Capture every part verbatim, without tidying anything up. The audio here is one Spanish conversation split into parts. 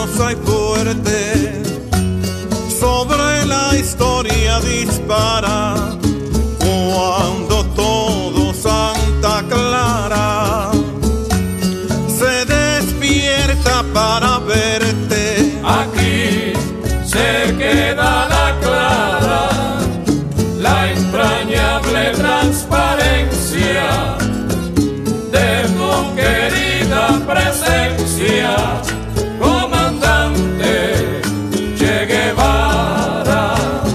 poderosa y fuerte, sobre la historia dispara, cuando todo Santa Clara se despierta para verte. Aquí se queda la clara, la entrañable transparencia de tu querida presencia, comandante Che Guevara.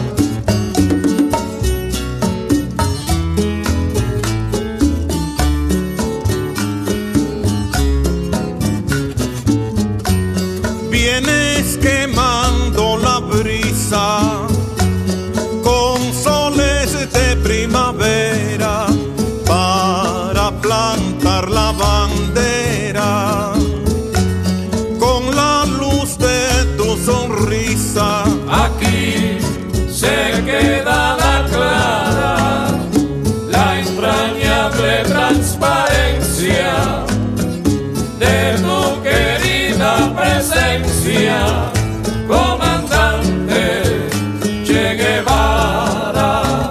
Vienes quemando la brisa con soles de primavera para plantar la bandera, con la luz de tu sonrisa. Aquí se queda la clara, la entrañable transparencia de tu querida presencia, comandante Che Guevara.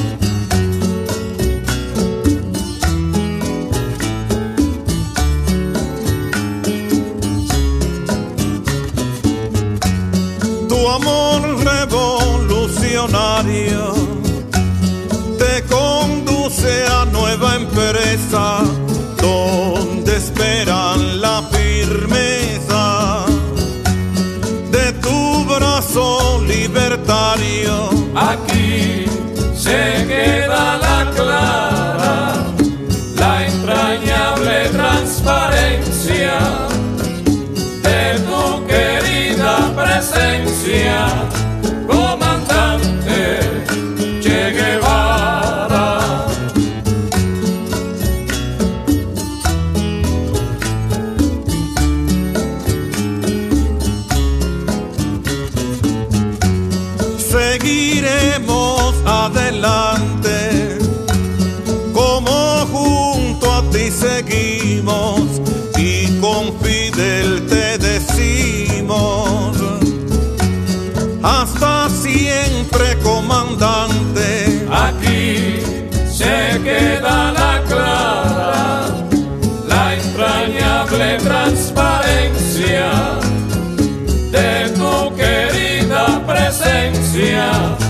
Tu amor revolucionario te conduce a nueva empresa, donde esperan la firmeza de tu brazo libertario. Aquí se queda la clara, la entrañable transparencia de tu querida presencia, comandante Che Guevara. Seguiremos adelante, como junto a ti seguimos, y con Fidel te decimos: hasta siempre, comandante. Aquí se queda la clara, la entrañable transparencia de tu querida presencia,